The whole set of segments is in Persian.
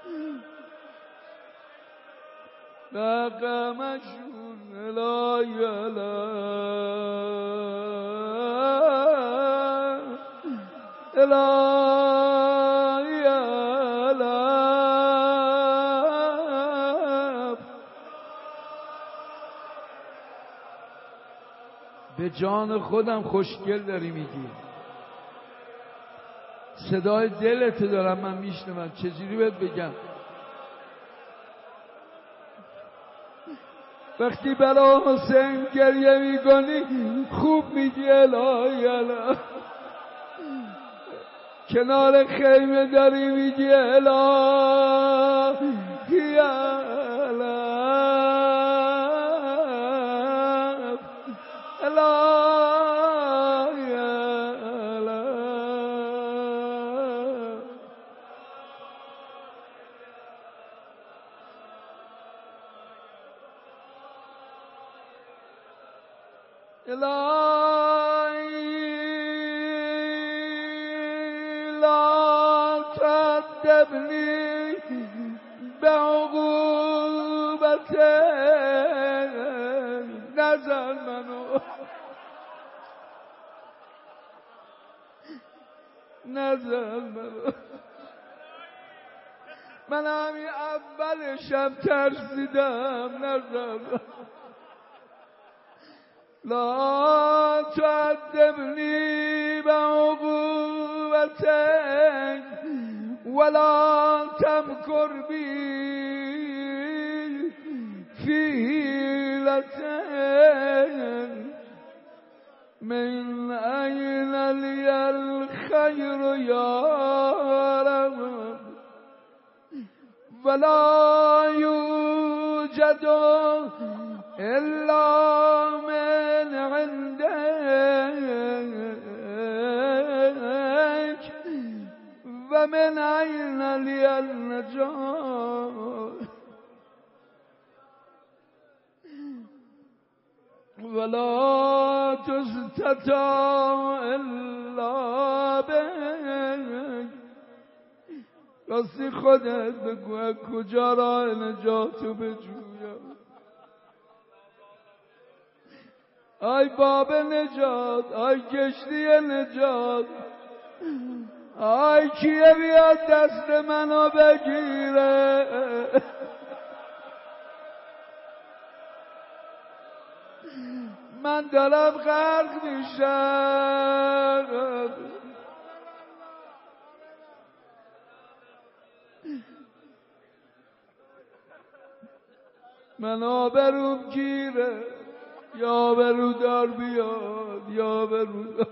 رقمشون الهی به جان خودم خوشگل داری میگی، صدای دلتو دارم من میشنوم، چجوری بهت بگم؟ وقتی برای حسین گریه میکنی خوب میگی الهی الهی، کنار خیمه داری میگی الهی لا تعذبني بعقوبتك، نزل منو من همین اولشم ترسیدم، نزل لا تعذبني بعقوبتك ولا تمكر بي في حيلتك، من أين لي الخير يا رب ولا يوجد إلا من عندك، ومن أين لي النجاة ولا تستطاع إلا بك. راستی خودت بگو کجا راه نجاتو بجویم؟ آی باب نجات، آی کشتی نجات، آی کیه بیاد دست منو بگیره؟ من دارم غرق میشم، من آبروم گیره، یا برو دار بیاد، یا برو دار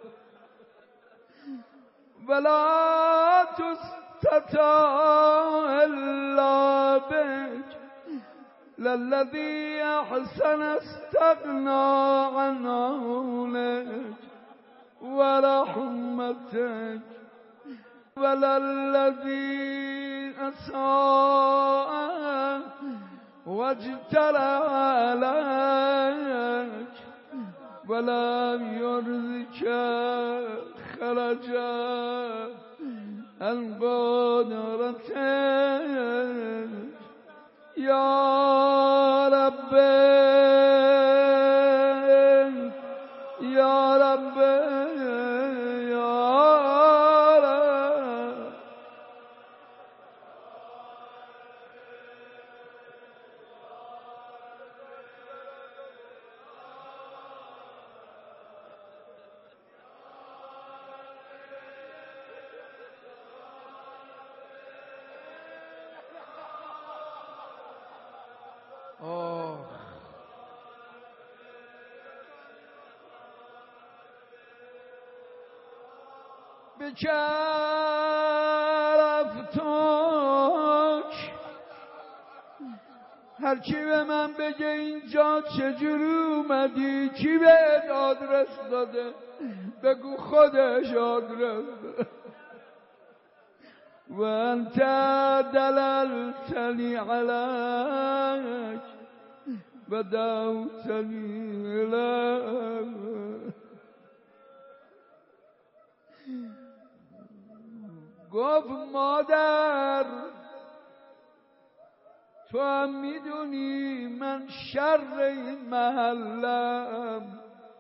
ولا تستطاع الا بك، للذي احسن استغنى عن عونك ورحمتك وللذي اساء واجترى عليك ولم يرزك خرجا عن قدرتك يا رب يا رب يا رب. بکرفتاک، هر کی به من بگه اینجا چجوری اومدی، کی بهت آدرس داده، بگو خودش آدرس داده. و انت دللتنی علیک و دعوتنی لک. گفت مادر تو هم میدونی من شر این محلم،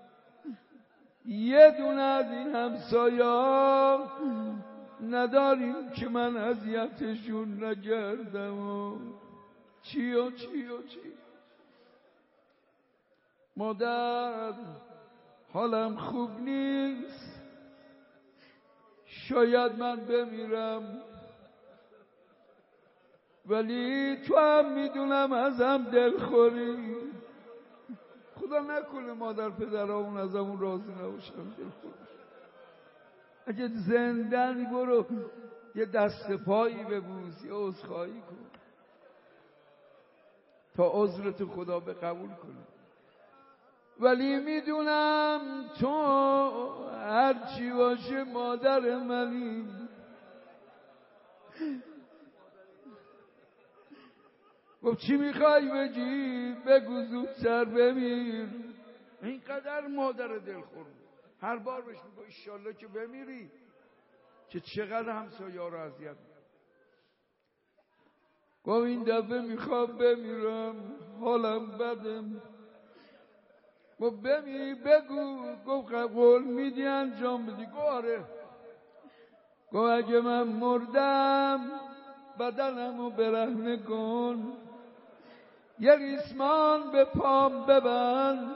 یه دونه از این همسایا نداریم که من اذیتشون نکردم و چی و چی و چی. مادر حالم خوب نیست، شاید من بمیرم، ولی تو هم میدونم ازم دلخوری. خدا نکنه مادر پدرامون ازمون راضی نباشن، دلخوری. اگه زندنی برو یه دست پایی ببوس، یه عذرخواهی کن تا عذرت خدا به قبول کنه. ولی میدونم تو هرچی باشه مادر منی. گفت چی میخوای بگی؟ بگو زودتر بمیر. اینقدر مادر دلخور بود، هر بار بهش میگو ایشالله که بمیری، که چقدر همسایه‌ها رو اذیت می‌کنه. گفت این دفعه میخوام بمیرم، حالم بده. گفت بمیری بگو. گفت قول میدی انجام بدی؟ گفت آره. گفت اگه من مردم بدنمو برهنه کن، یه ریسمان به پام ببند،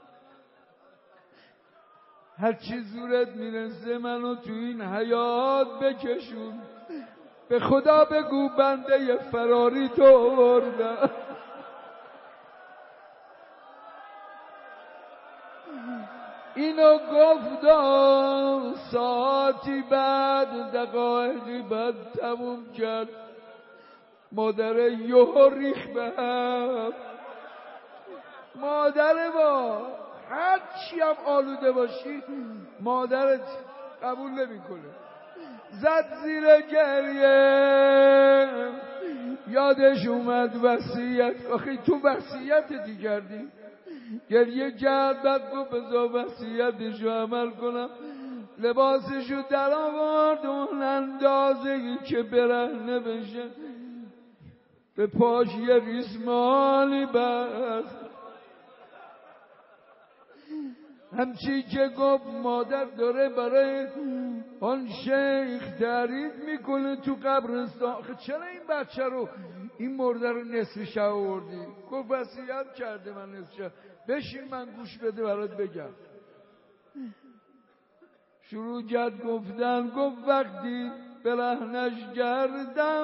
هرچی زورت میرسه منو تو این حیات بکشون، به خدا بگو بنده فراری تو آوردم. اینو گفتم ساعتی بعد، دقایقی بعد تموم کرد. مادر یهو ریخ به هم. مادر ما هر چی هم آلوده باشی مادرت قبول نمیکنه. زد زیر گریه. یادش اومد وصیت، آخه تو وصیت دی کردی. گریه کرد، بعد گفت بذار وصیتشو عمل کنم. لباسشو در آورد، اون اندازه‌ای که برهنه بشه به پاش یه ریسمانی بست. همچی که گفت مادر داره برای آن شیخ تعریف میکنه تو قبرستان. آخه چرا این بچه رو، این مرده رو نصف شب آوردی؟ گفت وصیت کرده من نصف شب. بشین من گوش بده برات بگم. شروع کرد گفتن. گفت وقتی برهنش کردم،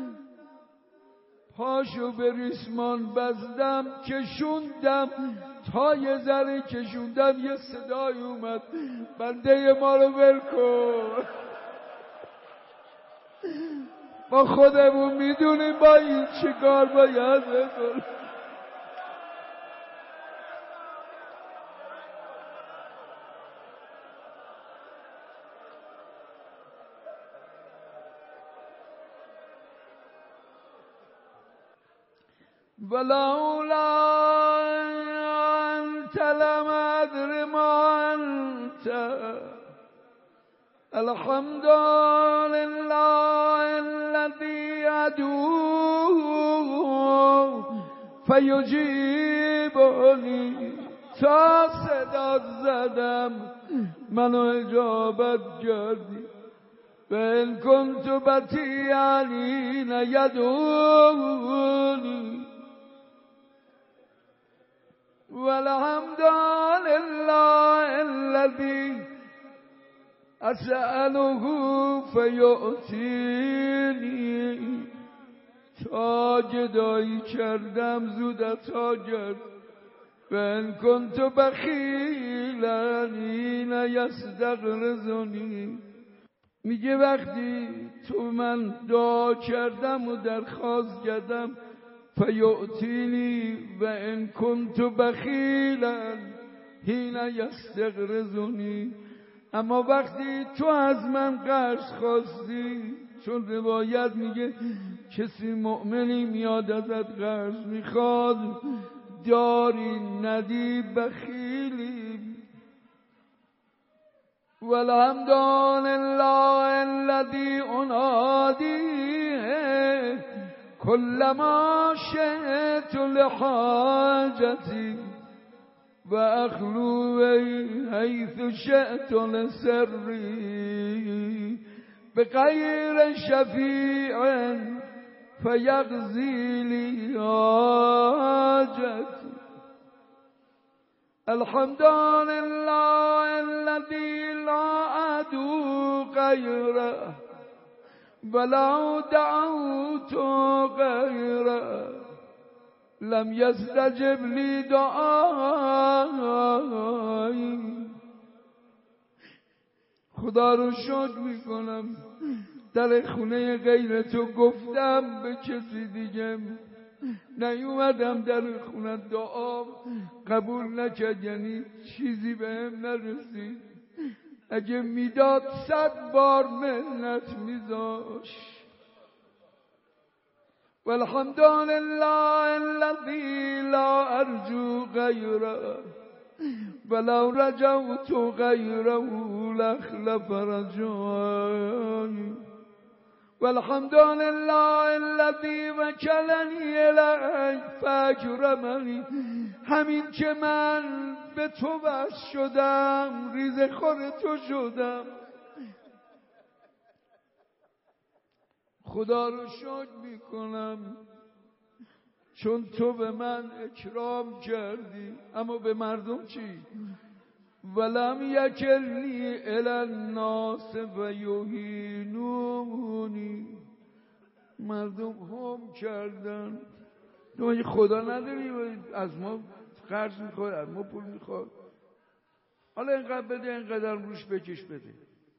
پاشو به ریسمان بزدم، کشوندم تا یه ذره کشوندم، یه صدای اومد بنده ما رو ول کن. ما خودمون میدونیم با این چه کار باید بکنیم. ولولا انت لم ادر ما انت، الحمد لله الذي ادعوه فیجیبنی. تا صدا زدم منو اجابت کردی. و ان کنت بطیعا حین یدعونی، والحمد لله الذي اسأله فیعطینی. تا گدایی کردم زود عطا کرد. و ان کنت بخیلا حین یستغرضنی. میگه وقتی تو من دعا کردم و درخواست کردم، فیعطینی و ان کنت بخیلا حین یستغرضنی. اما وقتی تو از من قرض خواستی، چون روایت میگه کسی مؤمنی میاد ازت قرض میخواد، داری ندی بخیلی. والحمد لله الذي انادیه كلما شئت لحاجتي وأخلو حيث شئت لسري بغير شفيع فيقضي لي حاجتي. الحمد لله الذي لا أدعو غيره ولو دعوت غيره لم يستجب لي دعایی. خدا رو شکر میکنم در خونه غیر تو گفتم به کسی دیگه نیومدم در خونه دعا قبول نکرد، یعنی چیزی بهم نرسید. اگه میداد 100 بار منت میذاش. والحمد لله الذي لا ارجو غيره ولو رجوت غيره لاخلف رجائي. والحمد لله الذي وكلني إليك فأكرمني. همین که من به تو بس شدم، ریزه خور تو شدم، خدا رو شکر میکنم چون تو به من اکرام کردی. اما به مردم چی؟ ولم یکلنی الی الناس و یهینونی. مردم هم کردن. تو خدا نداری از ما قرض میخواد، از ما پول میخواد، حالا اینقدر بده، اینقدر روش بکش بده.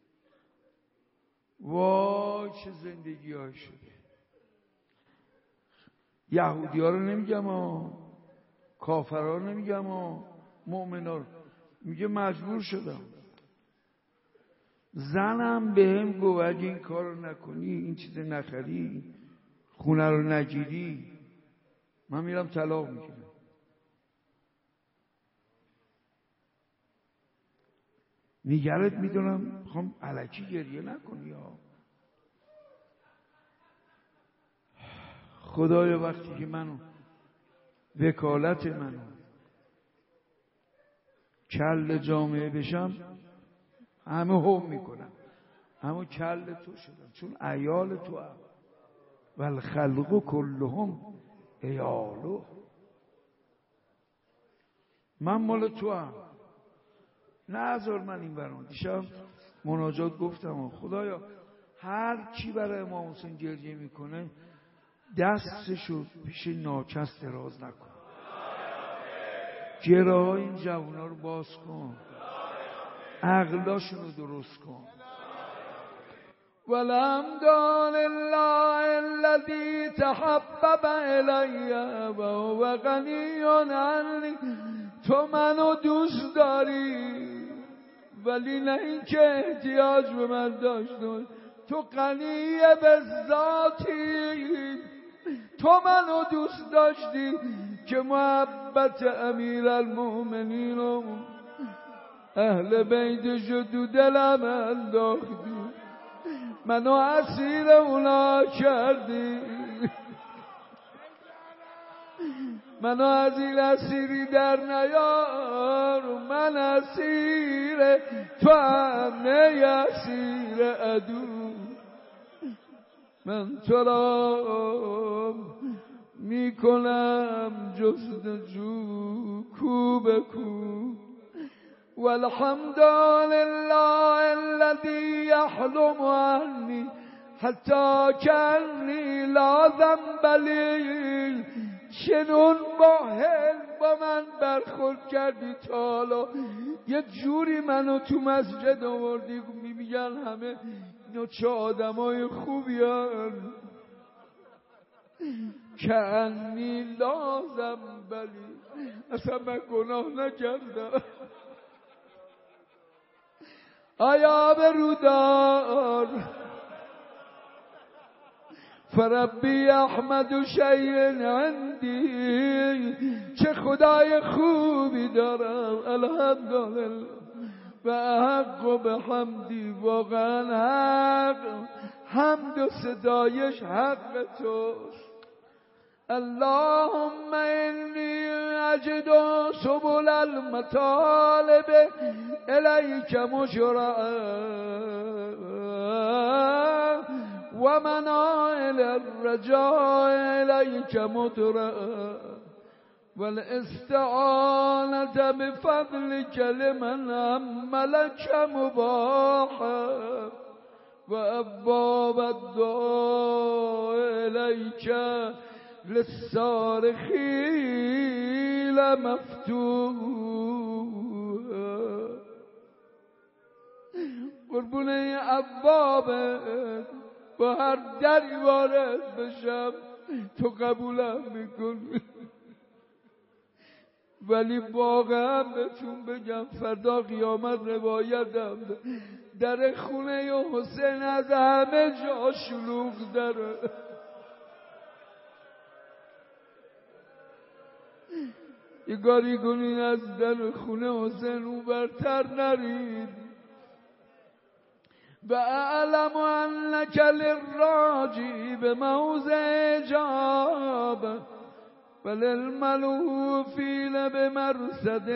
وای چه زندگی های شده. یهودی ها رو نمیگم ها، کافر ها نمیگم ها، مؤمن ها میگه مجبور شدم. زنم به هم گفت اگه این کار رو نکنی، این چیز نخری، خونه رو نگیری، من میرم طلاق میگیرم. نگرت میدونم، میخوام الکی گریه نکنی ها. خدایا وقتی که منو وکالت منو کل جامعه بشم، همه هم میکنم، همه کل تو شدم، چون عیال تو هم والخلق کلهم عیالو. من مال تو هم، نه ازار من این برام. دیشب مناجات گفتم خدایا هر کی برای امام حسین گریه میکنه دستشو پیش ناکس دراز نکن، گره‌های این جوونا رو باز کن، عقلاشون رو درست کن. والحمد لله الذي تحبب الی و هو غنی عنی. تو منو دوست داری ولی نه این که احتیاج به من داشت. تو غنی به ذاتی. تو منو دوست داشتی که محبت امیرالمؤمنین و اهل بیتش رو تو دلم انداختی، منو اسیر اونا کردی، منو از این اسیری در نیار. من اسیر تو هم نه اسیر عدو. من تو را میکنم جستجو کو به کو. والحمد لله الذي يحلم عني حتی کنی لا ذنب لی. چنون با من برخورد کردی تا حالا یه جوری منو تو مسجد آوردی میگن همه اینا چه آدمای خوبی هن. کنی لا ذنب لی، اصلا من گناه نکردم. آیا برودار فربی احمد شیء عندی. چه خدای خوبی دارم الحمدلله و حق به حمدی. واقعا حق، حمد و ستایش حق توست. اللهم انی اجد سبل المطالب الیک مجرعا و منائل الرجاء الیک مدرعا والاستعانة بفضلك لمن عملك مباحا وأبواب الدعاء إليك للصارخين مفتوحا. قربونه ابوابت با هر دری وارد بشم تو قبولم میکنی، ولی واقعا بهتون بگم فردا قیامت روایتم در خونه حسین از همه جا شلوغ داره. یه کاری کنین از در خونه حسین اون برتر نرید. و اعلم انک للراجی به موضع اجاب وللملوفین به مرصد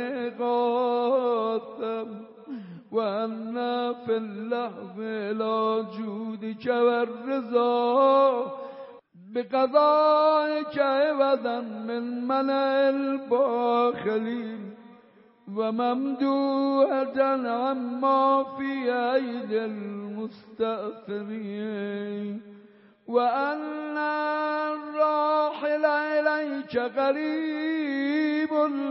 قاتم و انا فی اللحظ الى جودک و الرضا بقضائک عوضا من منع الباخلین و ممدوحة عما فی أيدي المستأثرین و ان الراحل الیک قریب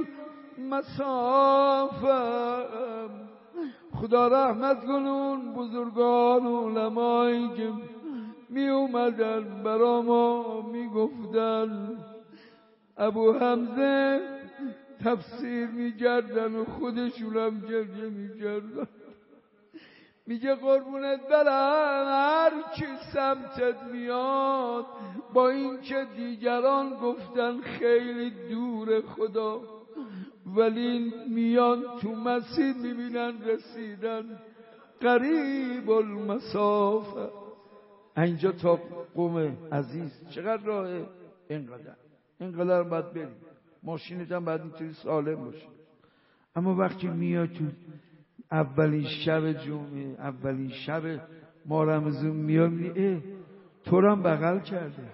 المسافه. خدا رحمت کنون بزرگان علمایی که می اومدن برا ما می گفتن، ابو حمزه تفسیر می کردن و خودشون هم گریه می کردن. میگه قربونت برم هر کی سمتت میاد با این که دیگران گفتن خیلی دور خدا، ولی میان تو مسیر میبینن رسیدن قریب المسافه. اینجا تا قم عزیز چقدر راهه؟ اینقدر باید بریم، ماشینت هم باید اینطوری سالم باشه. اما وقتی میاد تو اولین شب جمعه، اولین شب ما رمضان میاد، تو رو هم بغل کرده.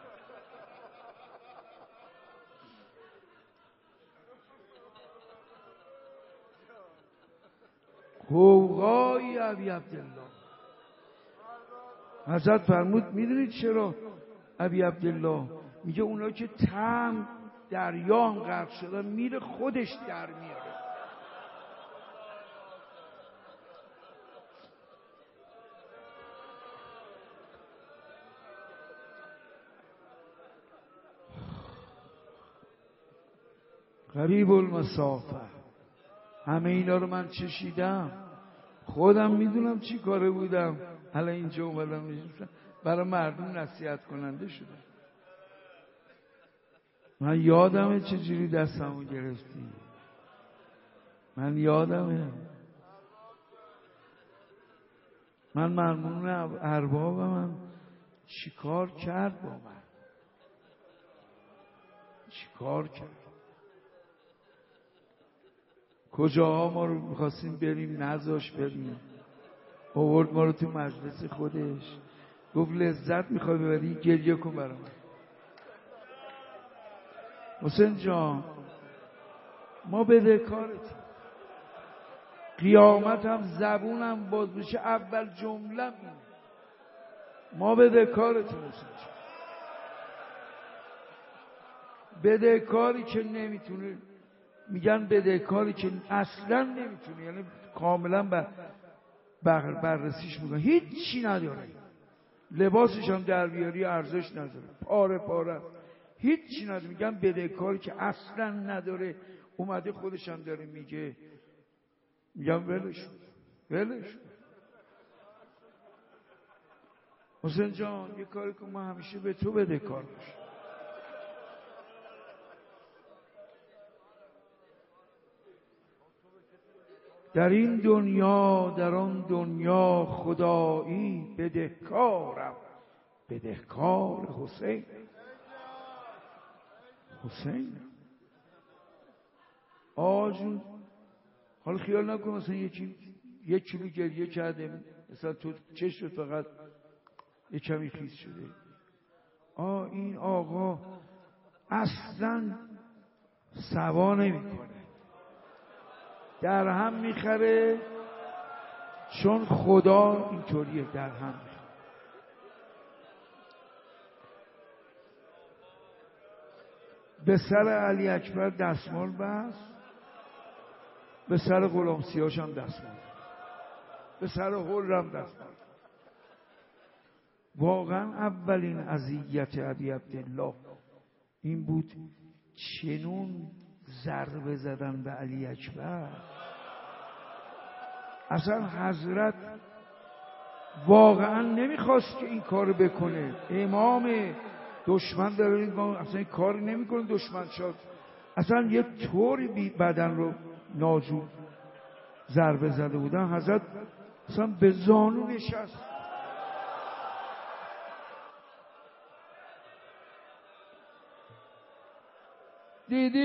قوقای ابی عبدالله حضرت فرمود میدونید چرا ابی عبدالله؟ میگه اونا که تم دریان غرق شدن میره خودش در میاره. قریب المسافه. همه اینا رو من چشیدم، خودم میدونم چی کاره بودم. حالا اینجا اومدم برای مردم نصیحت کننده شدم. من یادمه چجوری دستمو گرفتی، من یادمه. من ممنون اربابم چی کار کرد با من، چی کار کرد. کجاها ما رو میخواستیم بریم نذاش بریم، آورد ما رو تو مجلس خودش، گفت لذت میخوای ببری گریه کن برام. حسین جان ما بدهکارتیم، قیامت هم زبونم باز بشه اول جمله اینه، ما بدهکارتیم حسین جان. بدهکاری که نمیتونه، میگن بدهکاری که اصلا نمیتونه، یعنی کاملا بررسیش میکنه، هیچی نداره، لباسش هم در بیاری ارزش نداره، پاره پاره، هیچی نداره. میگن بدهکاری که اصلا نداره اومده خودش هم داره میگه، میگن ولش حسین جان یه کاری که ما همیشه به تو بدهکار باشیم. در این دنیا در آن دنیا خدایی بدهکارم، بدهکار حسین. حسین آجون. حالا خیال نکن مثلا یک کیلو گریه کرده، مثلا تو چشم فقط یک کمی خیس شده. این آقا اصلا سوا نمیکنه، در هم میخره، چون خدا اینطوریه، در هم میخره. به سر علی اکبر دستمال بست، به سر غلام سیاش هم دستمال، به سر حرم دستمال. واقعا اولین اذیت ابی عبدالله این بود چنون ضربه زدن به علی اکبر. اصلا حضرت واقعا نمیخواست که این کار بکنه. امام دشمن داره اصلا این کاری نمیکنه، دشمن شد اصلا یه طوری بدن رو ناجور ضربه زده بودن. حضرت اصلا به زانو نشست. دیدی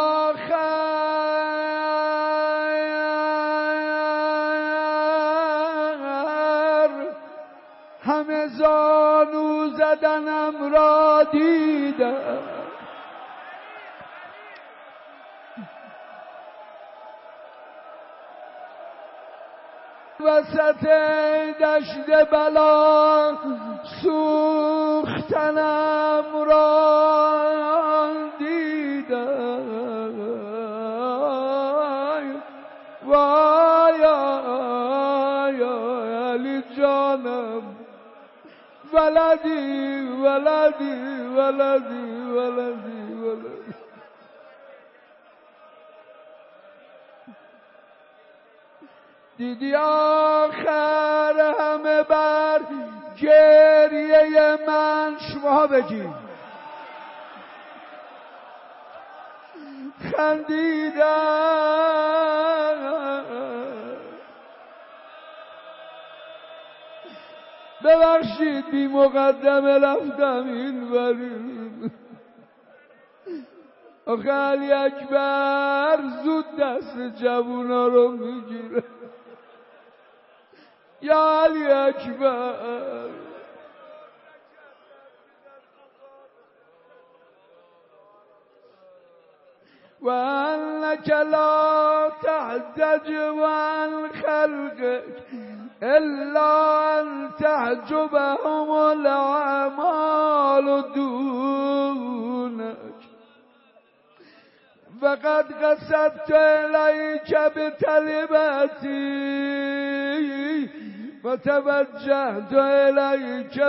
آخر همه زانو زدنم را دیدم، وسط دشت بلا سوختنم را دیدم. وای علی جانم، ولدی ولدی ولدی ولدی ولدی. دیدی آخر همه بر گریه من، شما بگید خندیدم. ببخشید بی مقدمه رفتم این ورید. آخه علی اکبر زود دست جوونا رو میگیره. یا علی اکبر و انک لا تحتج عن خلقك الا ان تحجبهم الاعمال دونك فقد قصدت الیک بطلبتی فتوجهت الیک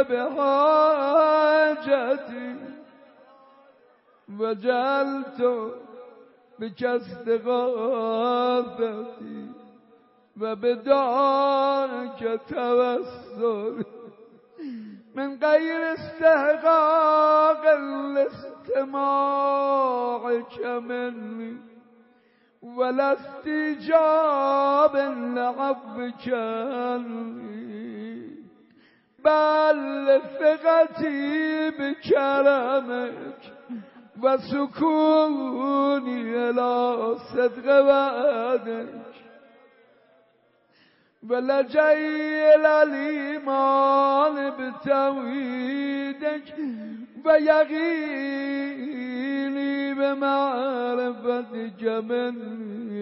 بحاجتی وجعلت بک استغاثتی و بدعاک توسلی من غیر استحقاق الاستماع منی ولا استجاب لعفوك عنی بل ثقتی بکرمک و سکونی الی صدق وعدک و لجئی الی الایمان بتوحیدک و یقینی بمعرفتک منی.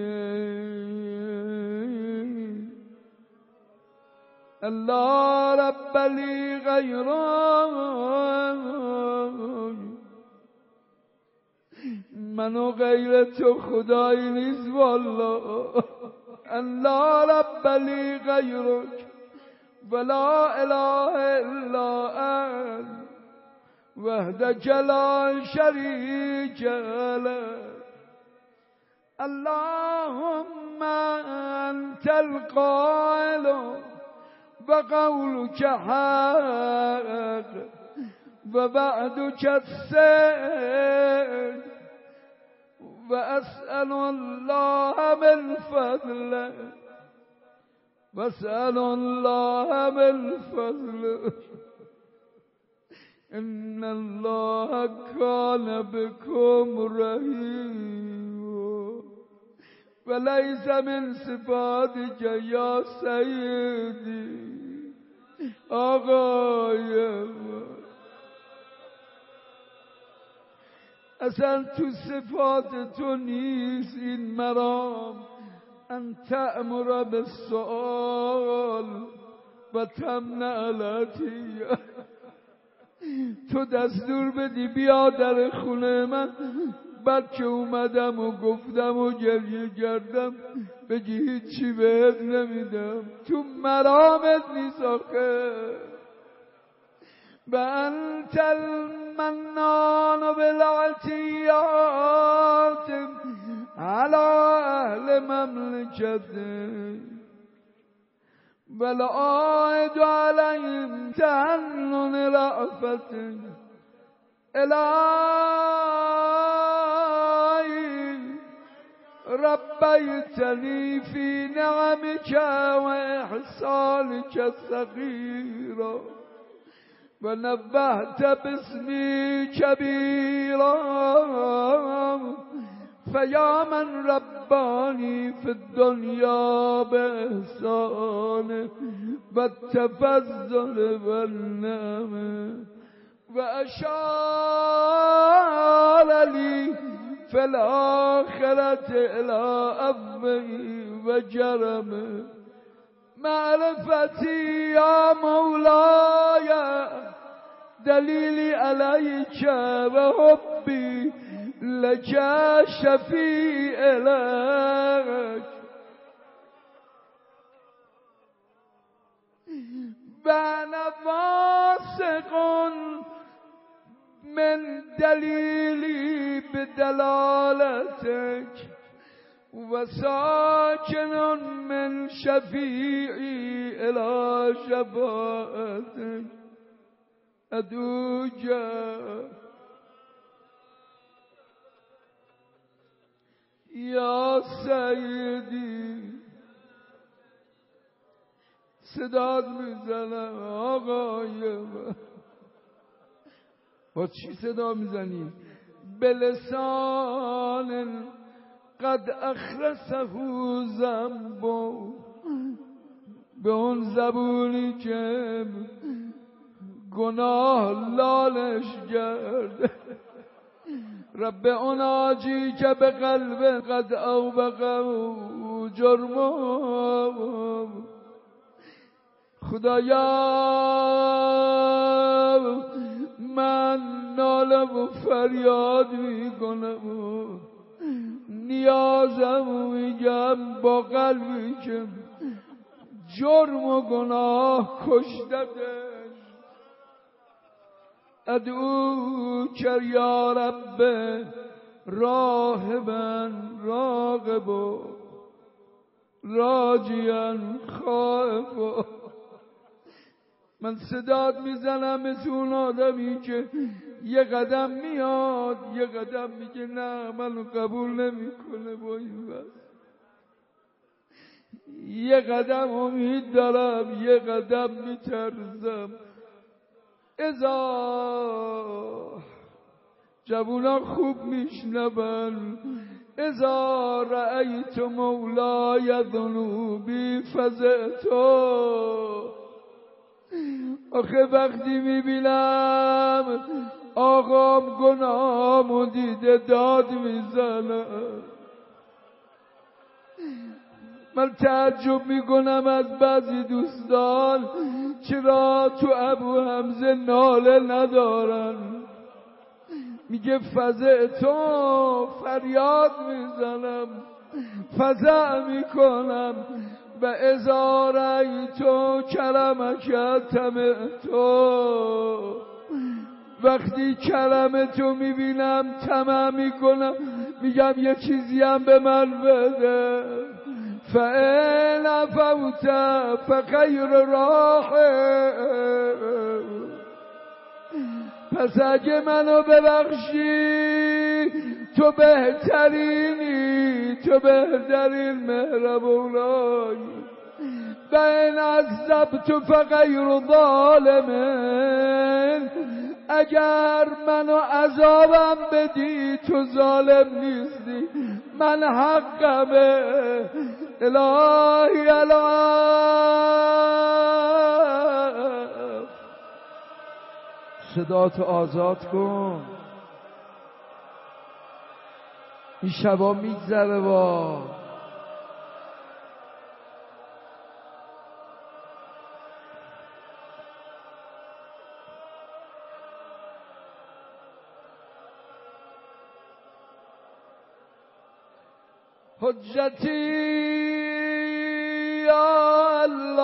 الله رب لی غیرک، من و غیر تو خدایی نیست والله. الله رب لی غیرک ولا اله الا انت وحدک لا شریک لک. اللهم انت القائل و قولک حق و وعدک الصدق و اسأل الله من فضله و اسأل الله من فضله. ان الله کان بكم رحیم وليس من صفاتك یا سیدی آقای اصلا تو صفات تو نیست این مرام ان تأمر بالسؤال و تمنع العطیه. تو دستور بدی بیا در خونه من، بعد که اومدم و گفتم و گریه کردم بگی هیچی بهت نمیدم. تو مرامت نیست آخه. و انت المنان بالعطیات علی اهل مملکته والعائد علیهم تحنن رأفته. الهی ربیتنی فی نعمک و احسانک الصغیرا و نبهت باسمی کبیرا فیا من ربانی فی الدنیا باحسانه و التفضل والنعمه و اشار لی فی الاخرة الى عفوه و جرمه. معرفتی یا مولای دلیلی علیک و حبی لک شفیع لک و انا واثق من دلیلی بدلالتک و ساکن من شفیعی الی شفاعتک ادعوک یا سیدی. صداد میزنم آقای با چی صدا میزنی؟ بلسان قد اخرسه ذنبو، به اون زبونی که گناه لالش کرد. رب اناجی که به قلب قد اوبقه جرمو. خدایا من ناله و فریاد میکنم، نیازم میگم با قلبی که جرم و گناه کشتده. ادعوک یا رب راهبا راغبا راجیا خائفا. من صداد میزنم مثل اون آدمی که یه قدم میاد یه قدم میگه نه منو قبول نمیکنه با این وقت. یه قدم امید دارم یه قدم میترزم. ازا جوونا خوب میشنون ازا رأیت مولای ذنوبی فزعتو. آخه وقتی میبینم آقام گناهامو دیده داد میزنم. من تعجب میکنم از بعضی دوستان چرا تو ابو حمزه ناله ندارن. میگه فزعتو، فریاد میزنم، فزع میکنم. و اذا رأیتو کرمک طمعتو، وقتی کرمتو میبینم طمع میکنم، میگم یه چیزی هم به من بده. فإن عفوت فخیر راحم. پس اگه منو ببخشی تو بهترینی، تو بهترین مهربونایی. و این عذبت فغیر ظالم. اگر منو عذابم بدی تو ظالم نیستی، من حقمه. الهی الهی صداتو آزاد کن، این شبا میگذره با حجتی یا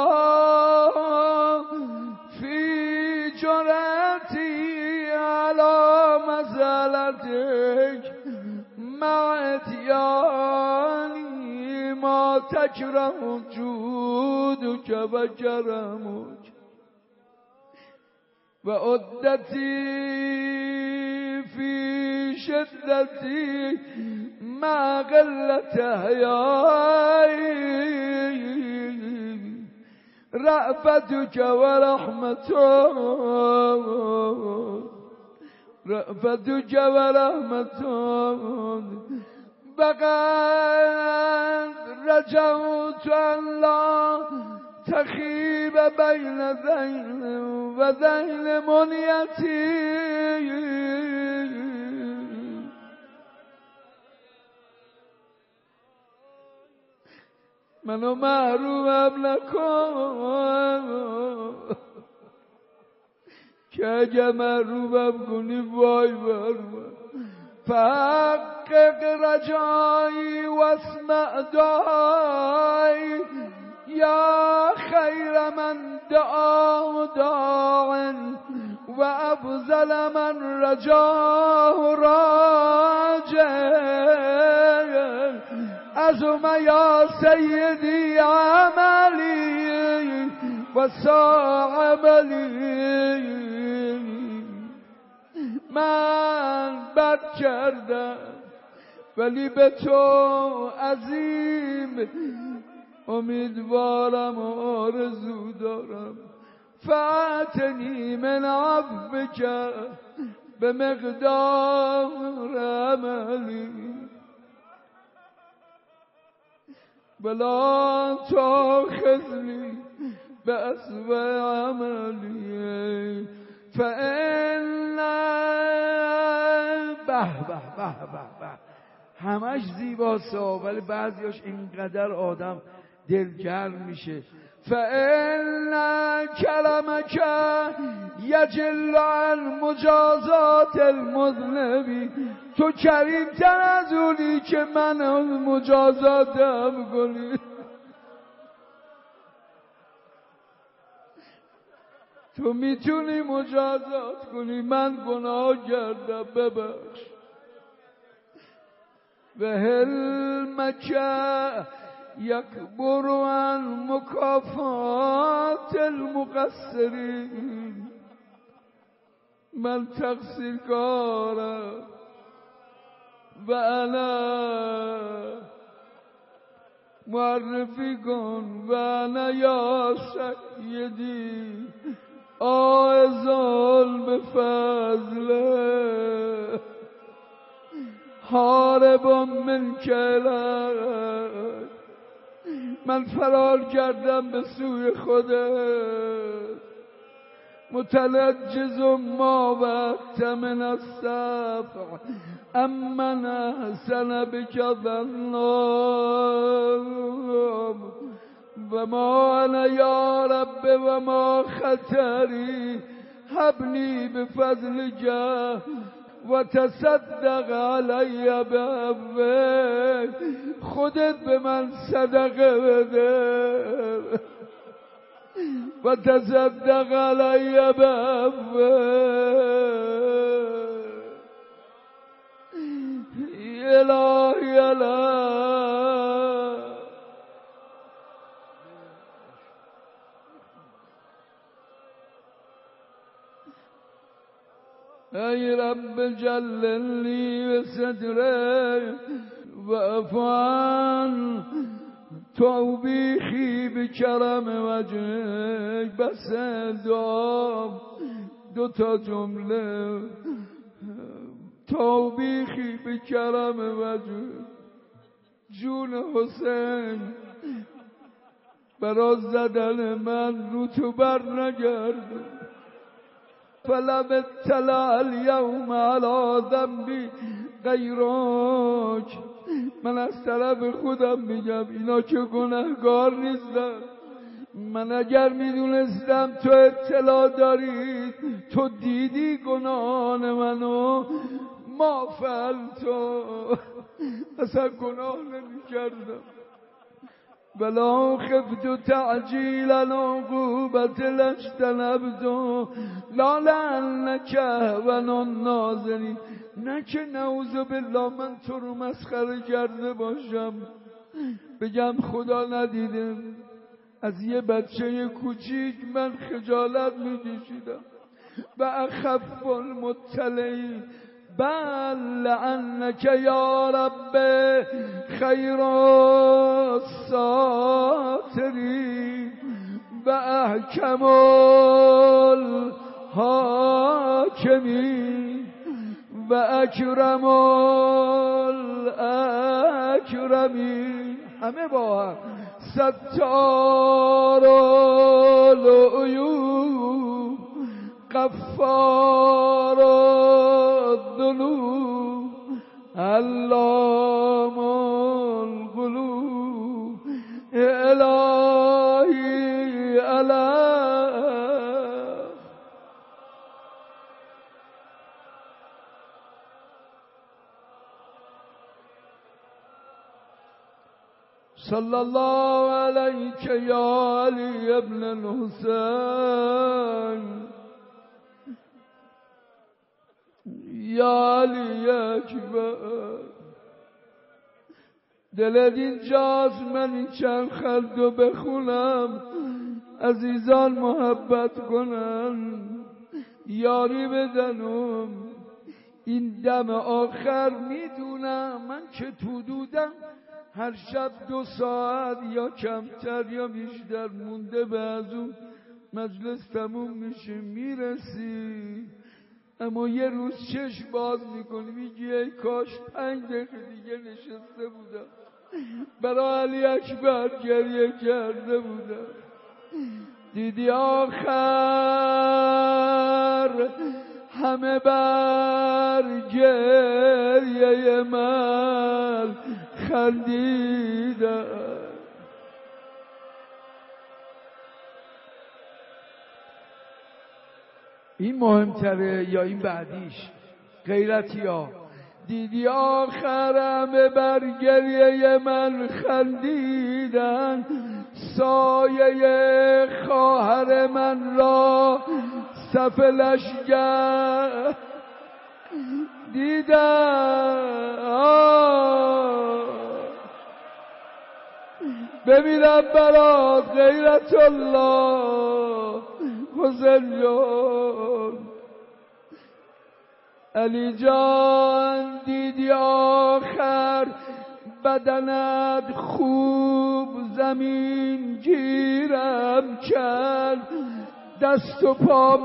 الله فی جرأتی علی مسألتک مع اتیانی ما تکرم جودک و کرمک و عدتی فی شدتی مع قلت حیایی رأفتک و رحمتک رأفتک و رحمتک فقد رجوت ان لا تخیب بین ذیل و ذیل منیتی منو محرومم نکن که اگه محرومم کنی وای بر من. فحقق رجایی و اسمع دعایی یا خیر من دعا داع و افضل من رجاه راجع عظم یا سیدی عملی و ساء عملی. من بد کردم ولی به تو عظیم امیدوارم و آرزو دارم. فاتنی من عفوک به مقدار عملی ولا تأخذنی بأسوأ عملی فإن به به به به به همش زیباست ولی بعضیاش اینقدر آدم دلگرم میشه. فإن کلمک یجل عن مجازات المذنبی تو کریمتر از اونی که من مجازاتم کنی. تو میتونی مجازات کنی من گناه کردم ببخش. و حلمک یکبر عن مکافات المقصرین من تقصیر کارم و انا معرفی کن و انا یا سیدی آئزال به فضله حارب من کلک من فرار کردم به سوی خودت متلجز ما وقت من السفع امن احسن بک ظنام و ما انا یا رب و ما خطری حبنی بفضلک و تصدق علی بعفوک خودت به من صدقه بده و تصدق علی بعفوک. الهی الهی ای رب جللی و صدره و افوان توبیخی بکرم وجهک. بس دعا دو تا جمله توبیخی به کرم وجود جون حسین برا زدن من رو تو بر نگرد فلم اطلع الیوم علی ذنبی غیرک من از طرف خودم میگم اینا که گناهگار نیستن من اگر میدونستم تو اطلاع داری تو دیدی گناهان منو ما فعلتو اصلا گناه نمی‌کردم ولا خفت تعجیل العقوبة لاجتنبت لا لعلک هون الناظرین نه که نعوذ بالله من تو رو مسخره کرده باشم بگم خدا ندیده از یه بچه کوچیک من خجالت میکشیدم و اخف المطلعین بل لعنک یا رب خیر الساترین و احکم الحاکمین و اکرم الاکرمین همه با هم ستار العیوب غفار الذنوب علام القلوب الهی علیه صلی الله علیک یا علی ابن الحسین یا علی اکبر دلت اینجاست من این چند خطو بخونم عزیزان محبت کنن یاری بدنم این دم آخر میدونم من که تو دودم هر شب 2 ساعت یا کمتر یا بیشتر مونده به از اون مجلس تموم میشه میرسی اما یه روز چشم باز میکنی میگی ای کاش 5 دقیقه دیگه نشسته بودم برای علی اکبر گریه کرده بودم دیدی آخر همه بر گریه من خندیدن این مهمتره یا این بعدیش غیرتی ها دیدی آخر همه بر گریه من خندیدن سایه خواهر من را صف لشگر دیدن ببینم برات غیرت الله حسین جان علی جان دیدی آخر بدنت خوب زمین گیرم کرد دست و پا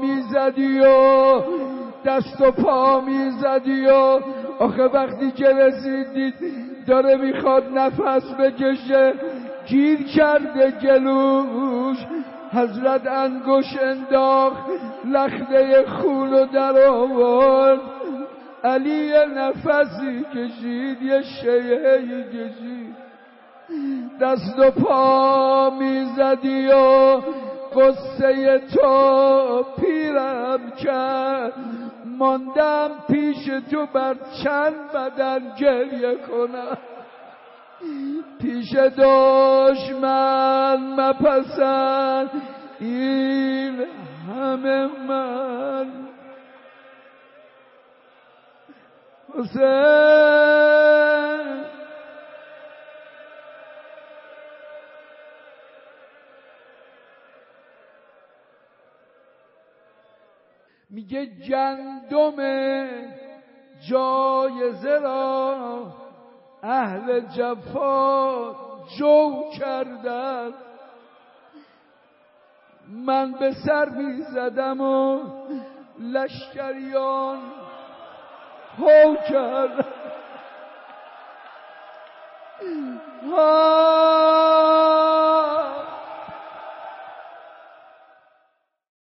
میزدی و آخه وقتی که رسیدید داره میخواد نفس بکشه گیر کرده گلوش حضرت انگوش انداخت لخته خونو در آورد علی نفسی کشید یه شیهی کشید دست و پا میزدی و قصه تو پیرم کرد ماندم پیش تو بر چند بدن گریه کنم پیش دشمن مپسند این همه من حسین میگه گندم جایزه را اهل جفا جو کردن من به سر میزدم و لشکریان هو کرد